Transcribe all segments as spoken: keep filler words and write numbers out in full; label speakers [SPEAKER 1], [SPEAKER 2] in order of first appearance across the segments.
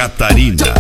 [SPEAKER 1] Catarina.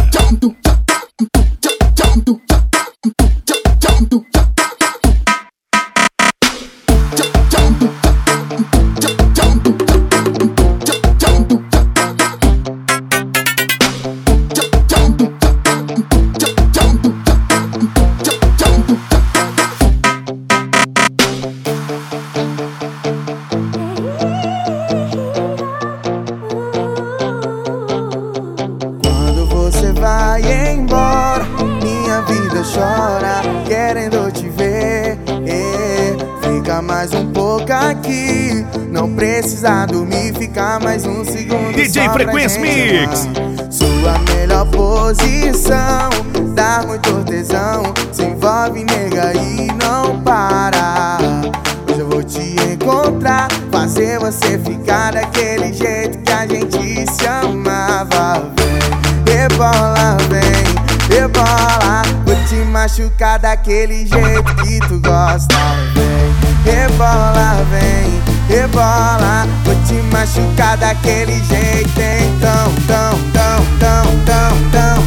[SPEAKER 2] Vai embora, minha vida chora, querendo te ver. eh, Fica mais um pouco aqui, não precisa dormir, fica mais um segundo.
[SPEAKER 1] D J Frequência Mix.
[SPEAKER 2] Sua melhor posição, dá muito tesão, se envolve, nega, e não para. Hoje eu vou te encontrar, fazer você ficar daquele jeito que a gente se amava. Rebola, vem, rebola, vou te machucar daquele jeito que tu gosta. Vem, rebola, vem, rebola, vou te machucar daquele jeito. Então, tão, tão, tão, tão, tão,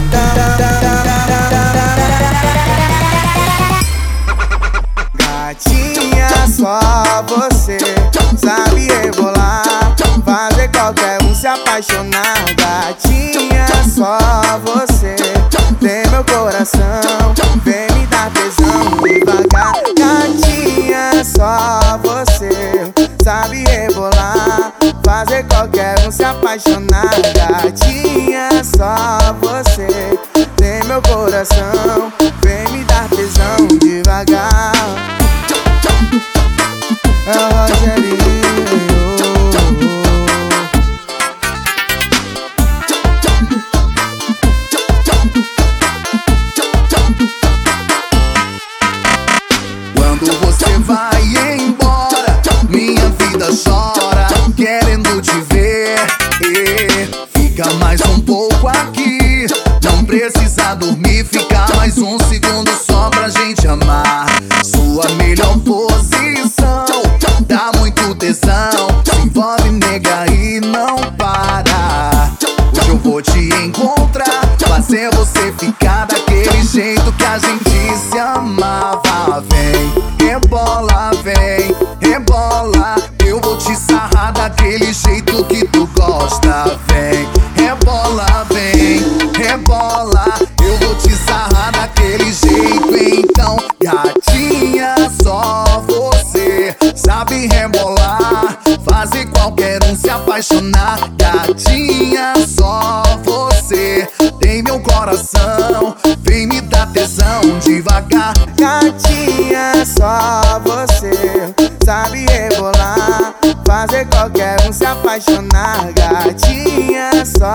[SPEAKER 2] tão. Gatinha, só você sabe rebolar, fazer qualquer um se apaixonar. Gatinha, só você tem meu coração, vem me dar tesão devagar. Gatinha, só você sabe rebolar, fazer qualquer um se apaixonar. Gatinha, só você tem meu coração, vem me dar tesão devagar. É o Rogerinho.
[SPEAKER 3] Quando você vai embora, minha vida chora, querendo te ver. eh, Fica mais um pouco aqui, não precisa dormir, fica mais um segundo só pra gente amar. Sua melhor posição, dá muito tesão, se envolve, nega, e não para. Hoje eu vou te encontrar, fazer você ficar daquele jeito que a gente se amava. Vem, rebola, vem, rebola, eu vou te sarrar daquele jeito que tu gosta. Vem, rebola, vem, rebola, eu vou te sarrar daquele jeito. Então, gatinha, só você sabe rebolar, fazer qualquer um se apaixonar. Gatinha, só você tem meu coração, vem me dar tesão devagar.
[SPEAKER 2] Gatinha, só você sabe rebolar, fazer qualquer um se apaixonar. Gatinha, só